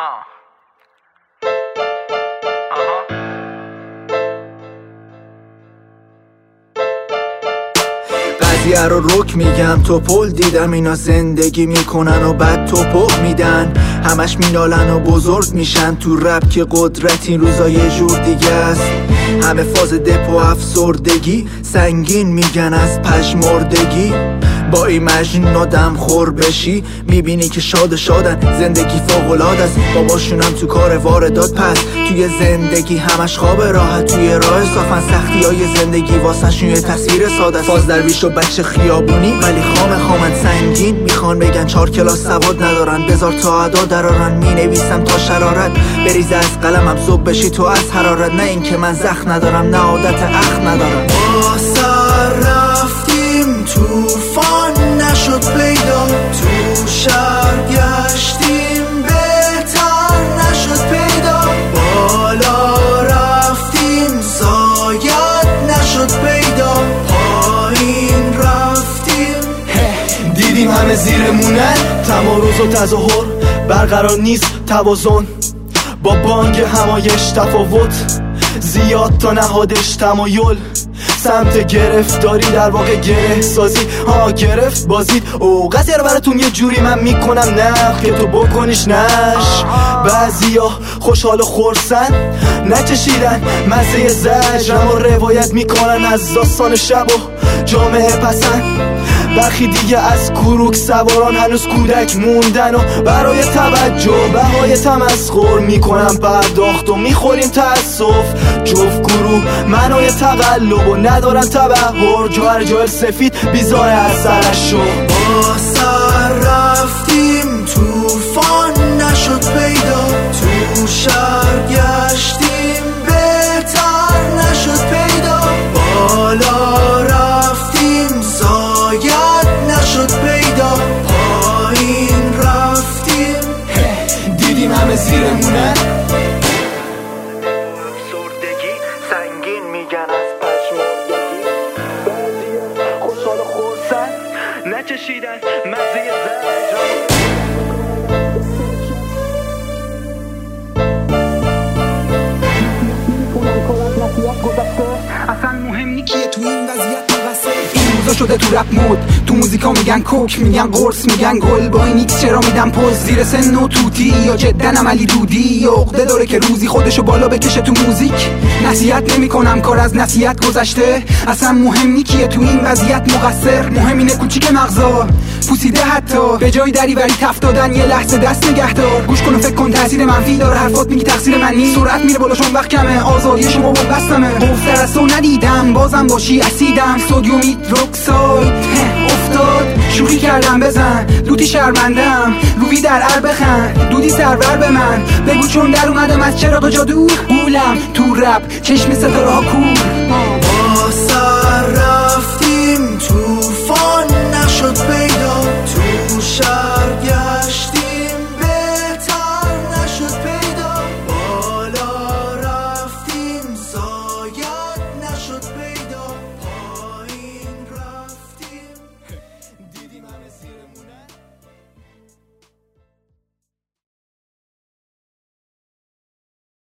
قضیه رو رک میگم، تو پل دیدم اینا زندگی میکنن و بعد تو پخ میدن، همش مینالن و بزرگ میشن تو رپ که قدرت این روزا یه جور دیگه است. همه فاز دپ و افسردگی سنگین میگن از پژمردگی، با این مجنون آدم خور بشی میبینی که شادن زندگی فوق‌العاده است. باباشونم تو کار واردات، پس توی زندگی همش خواب راحت، توی راه صافن سختی های زندگی واسه شون یه تصویر ساده است. فاز درویش و بچه خیابونی ولی خامن سنگین، میخوان بگن 4 کلاس سواد ندارن، بذار تا ادا درارن، مینویسم تا شرارت بریزه از قلمم، صبح بشی تو از حرارت، نه این که من زخم ندارم نه عادت اخ ندارم. ما سر رفتیم توفان نشد پیدا، تو شهر گشتیم بهتر نشد پیدا، بالا رفتیم زاید نشد پیدا، پایین رفتیم دیدیم همه زیرمونن، تمارز و تظاهر برقرار نیست توازن، با بانگ همایش تفاوت زیاد تا نهادش تمایل، سمت گرفتاری در واقع گره سازی، گرفت بازید او قضیه رو براتون یه جوری من میکنم نه که تو بکنیش نش. بعضیا خوشحال و خورسن نچشیدن مزه زجرم و روایت میکنن از داستان شب و جامعه پسند، برخی دیگه از کوروک سواران هنوز کودک موندن و برای توجه بهای تمسخر میکنم پرداخت و میخوریم تأسف. جفت گروه منوی تقلب و ندارن تبهر، جوهر سفید بیزار از سرش شو. با سر رفتیم توفان نشد پیدا، تو شهر گشتیم بهتر نشد پیدا، بالا رفتیم زاید نشد پیدا، پایین رفتیم دیدیم همه زیرمونن، افسردگی سنگین میگن از پژمردگی، بعضیا خوشحال و خورسن نچشیدن مزه زجر. اصلا مهم نی کیه تو این وضعیت مقصر، این روزا شده تو رپ مود، تو موزیکا میگن کوک میگن قرص میگن گل، با این ایکس چرا میدن پوز زیر سن و توتی، یا جدا عملی دودی عقده داره که روزی خودشو بالا بکشه تو موزیک. نصیحت نمیکنم کار از نصیحت گذشته، اصلا مهم نی کیه تو این وضعیت مقصر، مهم اینه کوچیک مغزا پوسیده حتی به جای دریوری تف دادن، یه لحظه دست نگهدار گوش کن و فکر کن تاثیر منفی داره حرفات، میگی تقصیر من نیست، سرعت میره بالا چون وقت کمه، آزادی شما بستمه، بفتر از تو ندیدم بازم باشی اسیدم، سودیومیت روکساید افتاد شوخی کردم بزن لوتی شرمندم روی در عرب بخند دودی سرور به من بگو چون در اومدم از چراغ جادو قولم تو رپ چشم ستاره ها کور. با سر رفتیم توفان نشد پیدا، تو شهر گشتیم بهتر نشد پیدا، بالا رفتیم زاید نشد پیدا.